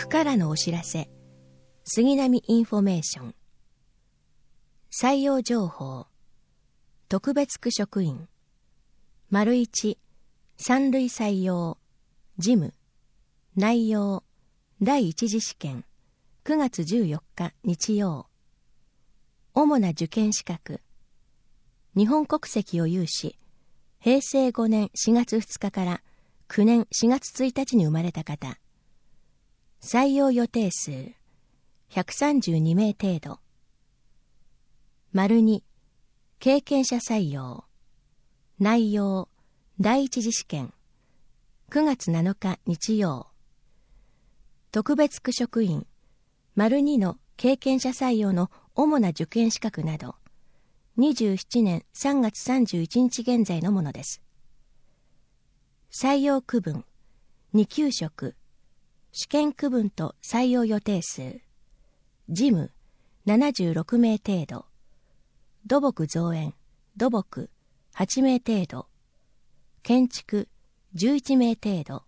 区からのお知らせ。杉並インフォメーション。採用情報。特別区職員。1、三類採用。事務。内容。第一次試験。9月14日日曜。主な受験資格。日本国籍を有し、平成5年4月2日から9年4月1日に生まれた方。採用予定数。132名程度。2、経験者採用。内容。第一次試験。9月7日日曜。特別区職員。2の経験者採用の主な受験資格など、27年3月31日現在のものです。採用区分。2級職。試験区分と採用予定数。事務。76名程度。土木造園、土木。8名程度。建築。11名程度。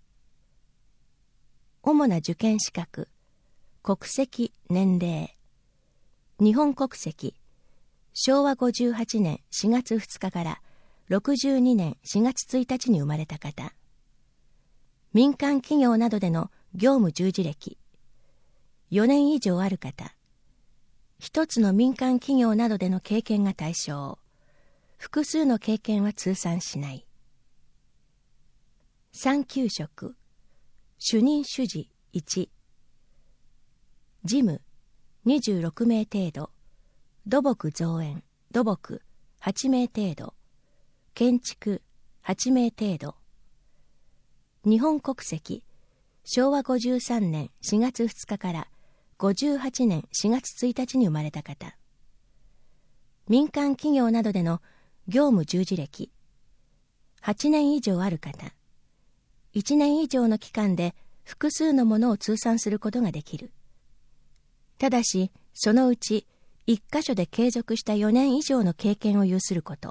主な受験資格。国籍、年齢。日本国籍。昭和58年4月2日から62年4月1日に生まれた方。民間企業などでの業務従事歴。4年以上ある方。一つの民間企業などでの経験が対象。複数の経験は通算しない。3級職。主任主事1。事務26名程度。土木造園、土木8名程度。建築8名程度。日本国籍。昭和53年4月2日から58年4月1日に生まれた方。民間企業などでの業務従事歴。8年以上ある方。1年以上の期間で複数のものを通算することができる。ただし、そのうち1箇所で継続した4年以上の経験を有すること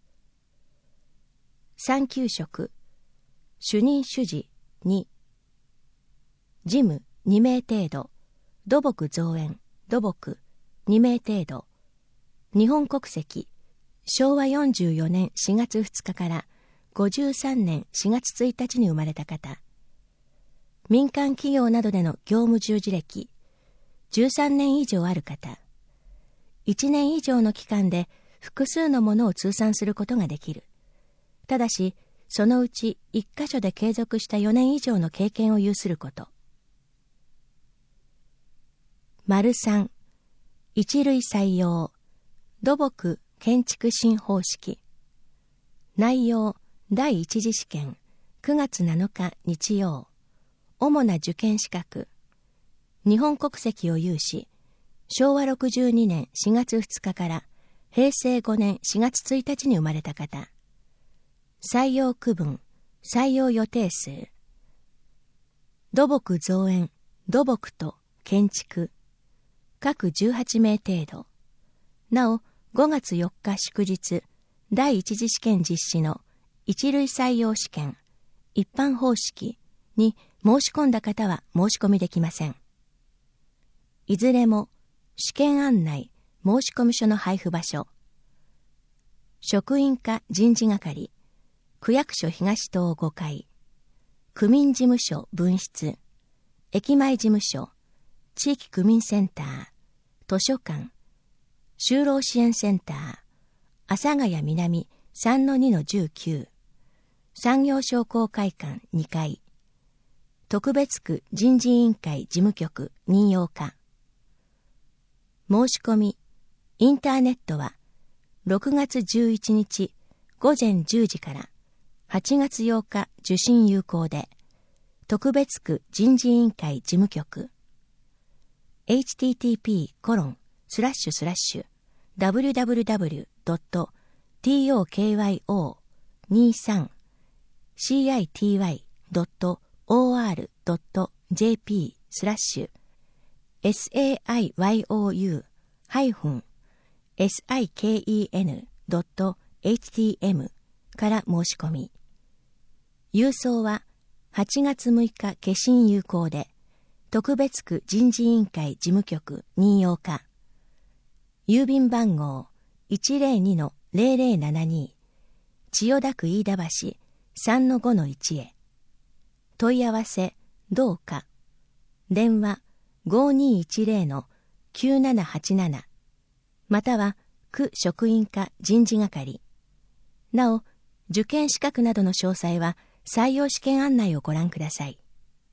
。3級職。主任主事2。事務2名程度。土木造園、土木2名程度。日本国籍。昭和44年4月2日から53年4月1日に生まれた方。民間企業などでの業務従事歴。13年以上ある方。1年以上の期間で複数のものを通算することができる。ただし、そのうち1箇所で継続した4年以上の経験を有すること。3、一類採用。土木建築新方式。内容。第一次試験。9月7日日曜。主な受験資格。日本国籍を有し、昭和62年4月2日から平成5年4月1日に生まれた方。採用区分、採用予定数。土木造園、土木と建築。各18名程度。なお、5月4日祝日、第一次試験実施の一類採用試験、一般方式に申し込んだ方は申し込みできません。いずれも、試験案内、申込書の配布場所。職員課人事係、区役所東棟5階、区民事務所分室、駅前事務所、地域区民センター、図書館、就労支援センター、阿佐ヶ谷南 3-2-19、産業商工会館2階、特別区人事委員会事務局任用課。申し込み、インターネットは6月11日午前10時から8月8日受信有効で、特別区人事委員会事務局。http://www.tokyo-siken.htm から申し込み。郵送は8月6日消印有効で、 特別区人事委員会事務局任用課。郵便番号 102-0072 千代田区飯田橋 3-5-1 へ。問い合わせ同課。電話 5210-9787 または区職員課人事係。なお、受験資格などの詳細は採用試験案内をご覧ください。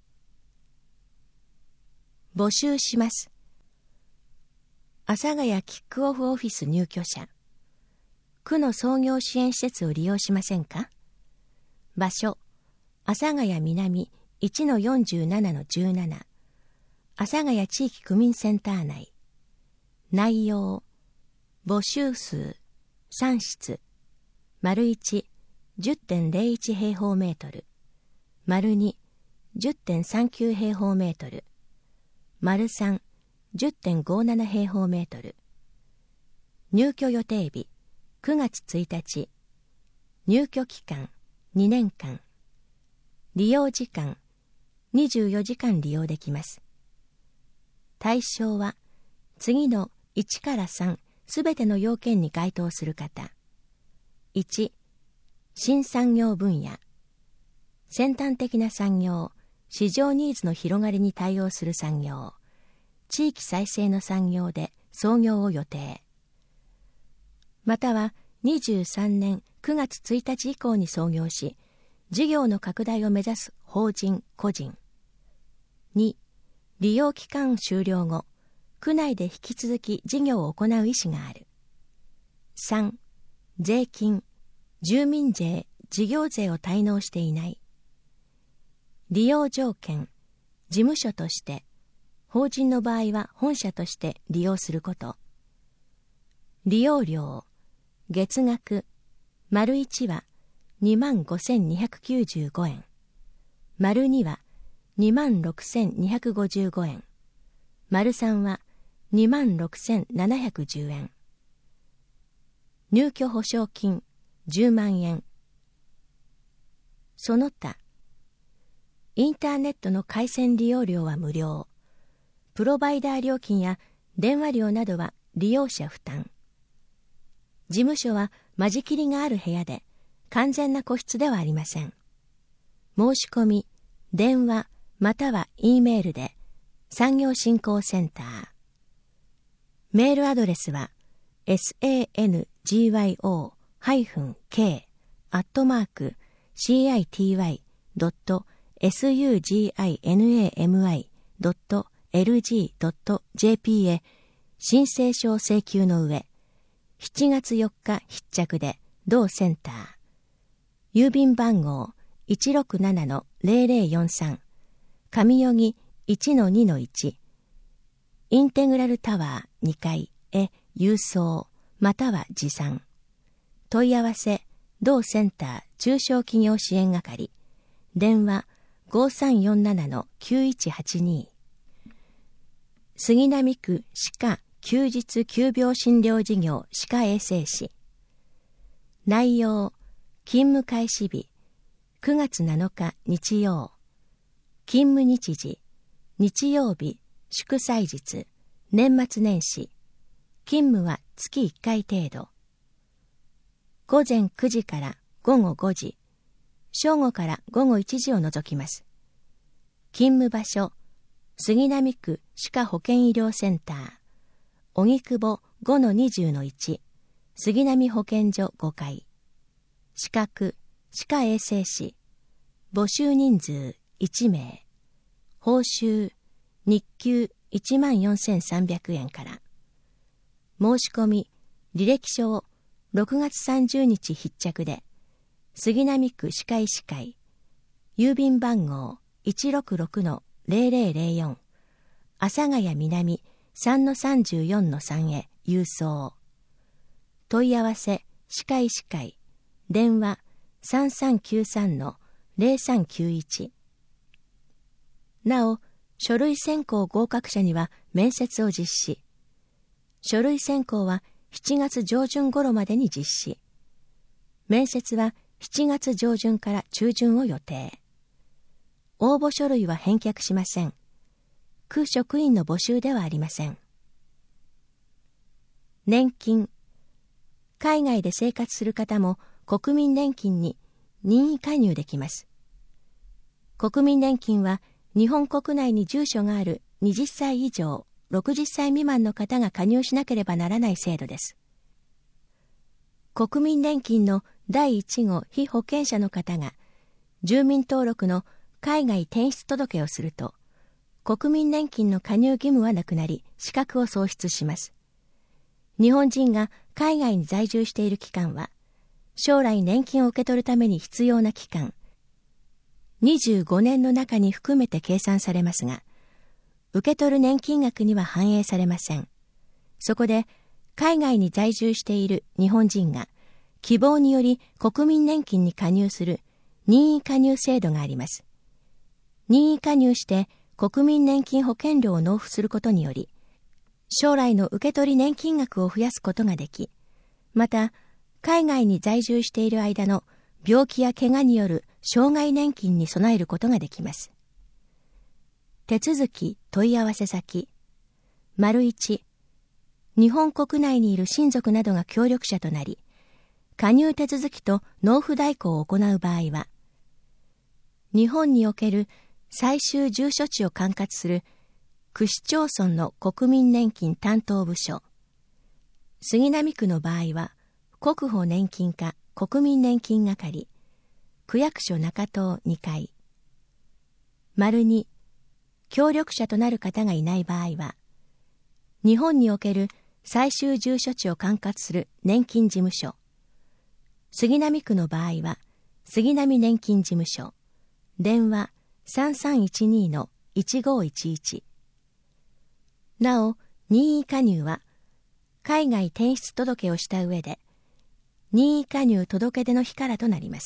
募集します。阿佐ヶ谷キックオフオフィス入居者。区の創業支援施設を利用しませんか？場所、阿佐ヶ谷南 1-47-17 阿佐ヶ谷地域区民センター内。内容、募集数3室、丸1、10.01 平方メートル、丸2、10.39 平方メートル、丸3、10.57 平方メートル。入居予定日、9月1日。入居期間、2年間。利用時間、24時間利用できます。対象は、次の1から3すべての要件に該当する方。1、新産業分野。先端的な産業、市場ニーズの広がりに対応する産業、地域再生の産業で創業を予定。または23年9月1日以降に創業し、事業の拡大を目指す法人・個人。2、利用期間終了後、区内で引き続き事業を行う意思がある。3、税金、住民税、事業税を滞納していない。利用条件、事務所として、法人の場合は本社として利用すること。利用料、月額、丸1は 25,295 円、丸2は 26,255 円、丸3は 26,710 円。入居保証金、10万円。その他、インターネットの回線利用料は無料。プロバイダー料金や電話料などは利用者負担。事務所は間仕切りがある部屋で、完全な個室ではありません。申し込み、電話または E メールで、産業振興センター。メールアドレスは、sangyo-city.suginami.lg.jp へ申請書を請求の上、7月4日必着で同センター。郵便番号 167-0043 上代木 1-2-1 インテグラルタワー2階へ郵送または持参。問い合わせ同センター中小企業支援係。電話 5347-9182。杉並区歯科休日急病診療事業歯科衛生士。内容、勤務開始日、9月7日日曜。勤務日時、日曜日、祝祭日、年末年始。勤務は月1回程度。午前9時から午後5時、正午から午後1時を除きます。勤務場所、杉並区歯科保健医療センター、荻窪 5-20-1 杉並保健所5階。資格、歯科衛生士。募集人数1名。報酬、日給 14,300 円から。申し込み、履歴書を6月30日必着で、杉並区歯科医師会、郵便番号 166-0004 阿佐ヶ谷南 3-34-3 へ郵送。問い合わせ歯科医師会、電話 3393-0391。なお、書類選考合格者には面接を実施。書類選考は7月上旬頃までに実施。面接は7月上旬から中旬を予定。応募書類は返却しません。 区職員の募集ではありません。年金。海外で生活する方も国民年金に任意加入できます。国民年金は日本国内に住所がある20歳以上、60歳未満の方が加入しなければならない制度です。国民年金の第1号被保険者の方が住民登録の海外転出届をすると、国民年金の加入義務はなくなり、資格を喪失します。日本人が海外に在住している期間は、将来年金を受け取るために必要な期間、25年の中に含めて計算されますが、受け取る年金額には反映されません。そこで、海外に在住している日本人が、希望により国民年金に加入する任意加入制度があります。任意加入して国民年金保険料を納付することにより、将来の受け取り年金額を増やすことができ、また、海外に在住している間の病気や怪我による障害年金に備えることができます。手続き問い合わせ先。1、日本国内にいる親族などが協力者となり、加入手続きと納付代行を行う場合は、日本における最終住所地を管轄する区市町村の国民年金担当部署、杉並区の場合は国保年金課国民年金係、区役所中東2階。2、協力者となる方がいない場合は、日本における最終住所地を管轄する年金事務所、杉並区の場合は杉並年金事務所、電話 3312-1511。なお、任意加入は、海外転出届をした上で、任意加入届出の日からとなります。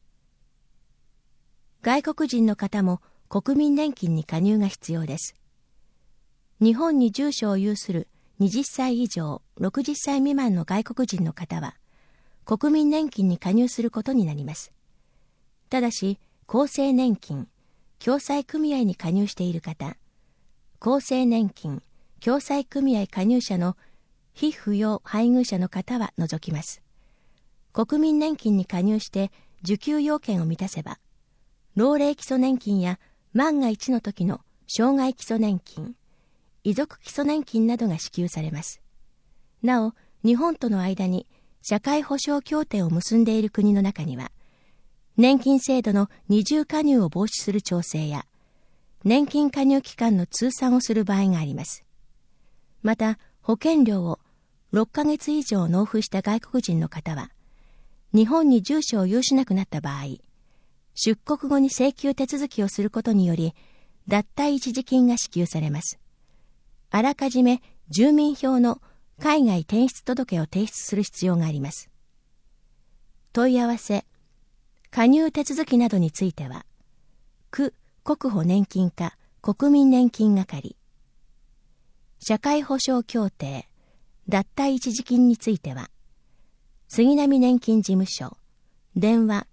外国人の方も国民年金に加入が必要です。日本に住所を有する20歳以上、60歳未満の外国人の方は、国民年金に加入することになります。ただし、厚生年金、共済組合に加入している方、厚生年金、共済組合加入者の被扶養配偶者の方は除きます。国民年金に加入して受給要件を満たせば、老齢基礎年金や万が一の時の障害基礎年金、遺族基礎年金などが支給されます。なお、日本との間に社会保障協定を結んでいる国の中には、年金制度の二重加入を防止する調整や、年金加入期間の通算をする場合があります。また、保険料を6ヶ月以上納付した外国人の方は、日本に住所を有しなくなった場合、出国後に請求手続きをすることにより、脱退一時金が支給されます。あらかじめ住民票の海外転出届を提出する必要があります。問い合わせ、加入手続きなどについては、区国保年金課国民年金係、社会保障協定、脱退一時金については、杉並年金事務所、電話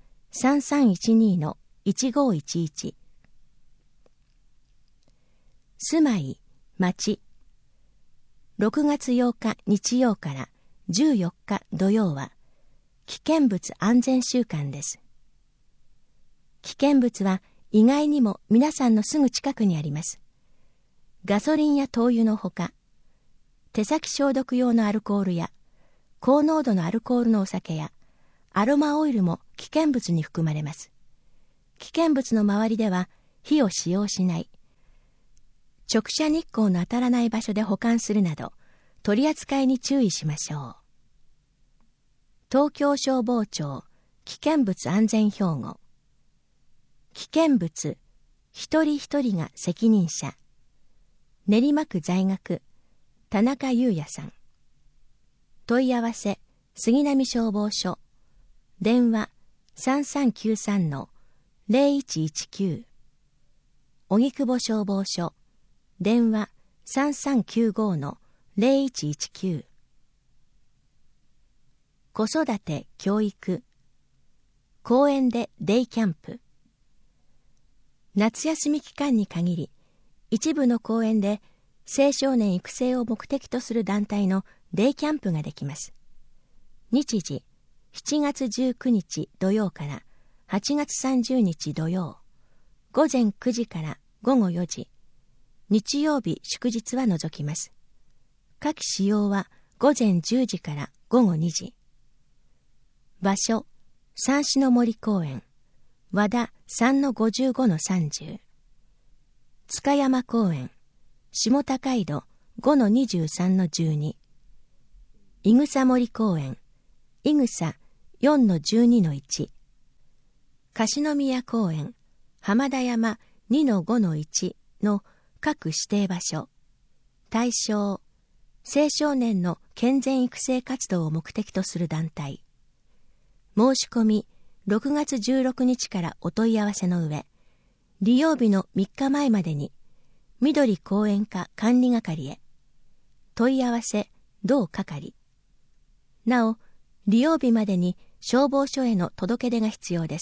3312-1511。住まい、町。6月8日日曜から14日土曜は、危険物安全週間です。危険物は意外にも皆さんのすぐ近くにあります。ガソリンや灯油のほか、手先消毒用のアルコールや、高濃度のアルコールのお酒や、アロマオイルも危険物に含まれます。危険物の周りでは火を使用しない。直射日光の当たらない場所で保管するなど、取り扱いに注意しましょう。東京消防庁危険物安全標語。危険物、一人一人が責任者。練馬区在学、田中優也さん。問い合わせ、杉並消防署。電話、3393-0119。荻窪消防署。電話、3395-0119。子育て、教育。公園でデイキャンプ。夏休み期間に限り、 一部の公園で青少年育成を目的とする団体のデイキャンプができます。日時、7月19日土曜から8月30日土曜、午前9時から午後4時、日曜日祝日は除きます。下記使用は午前10時から午後2時。場所、三種の森公園、和田 3-55-30。塚山公園、下高井戸 5-23-12。いぐさ森公園、いぐさ 4-12-1。樫宮公園、浜田山 2-5-1 の各指定場所。対象、青少年の健全育成活動を目的とする団体。申し込み、6月16日からお問い合わせの上、利用日の3日前までに、緑公園課管理係へ。問い合わせ、同係。なお、利用日までに消防署への届け出が必要です。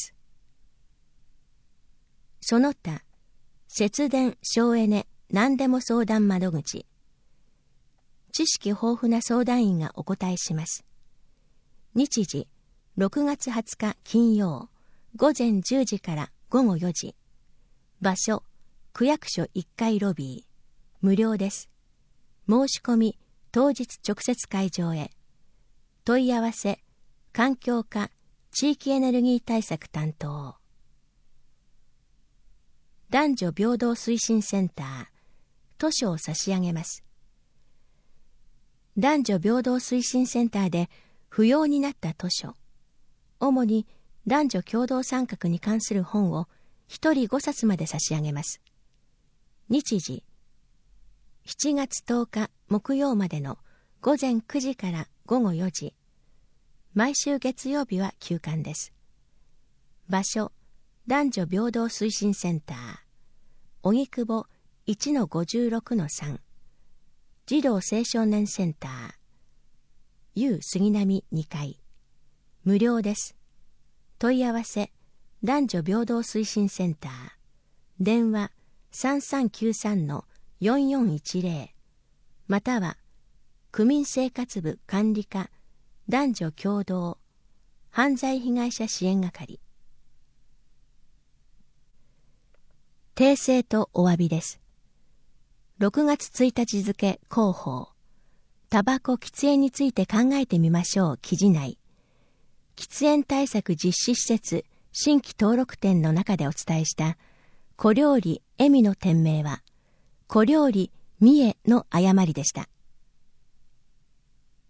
その他、節電、省エネ、何でも相談窓口。知識豊富な相談員がお答えします。日時、6月20日金曜、午前10時から午後4時。場所、区役所1階ロビー。無料です。申し込み、当日直接会場へ。問い合わせ、環境課、地域エネルギー対策担当。男女平等推進センター、図書を差し上げます。男女平等推進センターで不要になった図書、主に男女共同参画に関する本を1人5冊まで差し上げます。日時、7月10日木曜までの午前9時から午後4時。毎週月曜日は休館です。場所、男女平等推進センター、荻窪 1-56-3。児童青少年センター、U 杉並2階。無料です。問い合わせ、男女平等推進センター。電話 3393-4410。または、区民生活部管理課、男女共同、犯罪被害者支援係。訂正とお詫びです。6月1日付広報。タバコ喫煙について考えてみましょう記事内。喫煙対策実施施設新規登録店の中でお伝えした小料理恵美の店名は小料理三重の誤りでした。